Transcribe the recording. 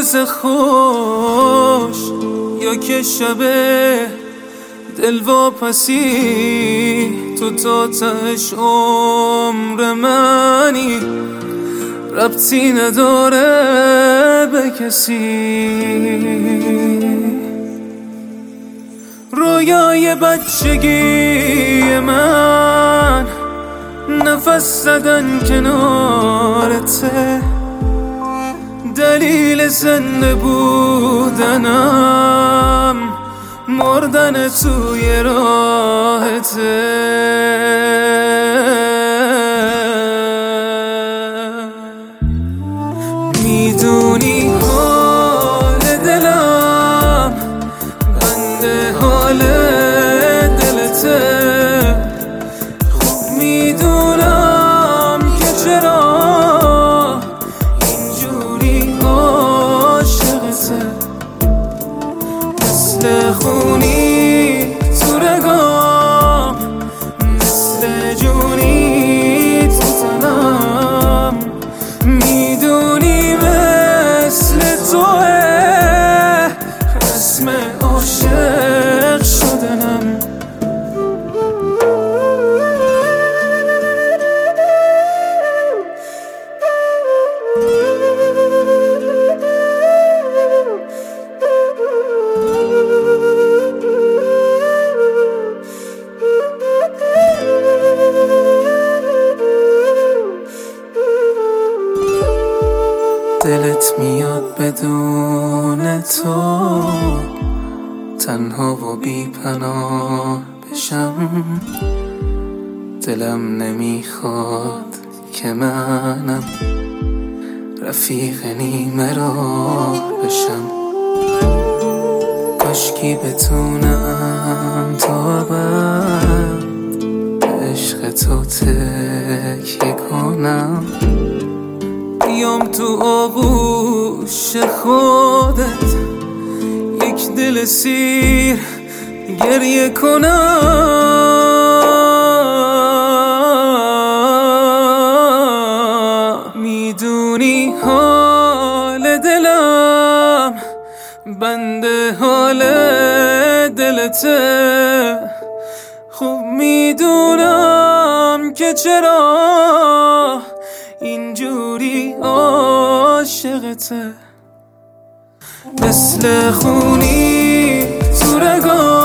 روز خوش یا که شب دلواپسی، تو تا تهش عمر منی، ربطی نداره به کسی. رویای بچگی من نفس زدن کنارته، دلیل زنده بودنم مردن توی راهته. میدونی حال دلم بنده حال دلته، خوب میدونم که چرا اینجوری عاشقته، مثل خونی تو رگام، مثل جونی تو تنم. میدونی مثل توه اسم عاشق شدنم. دلت میاد بدون تو تنها و بی پناه بشم، دلم نمیخواد که منم رفیق نیمه راه بشم. کاشکی بتونم تا ابد به عشق تو تکیه کنم، بیام تو آغوش خودت یک دل سیر گریه کنم. میدونی حال دلم بنده حال دلته، خوب میدونم که چرا اینجوری عاشقته، مثل خونی تو رگام،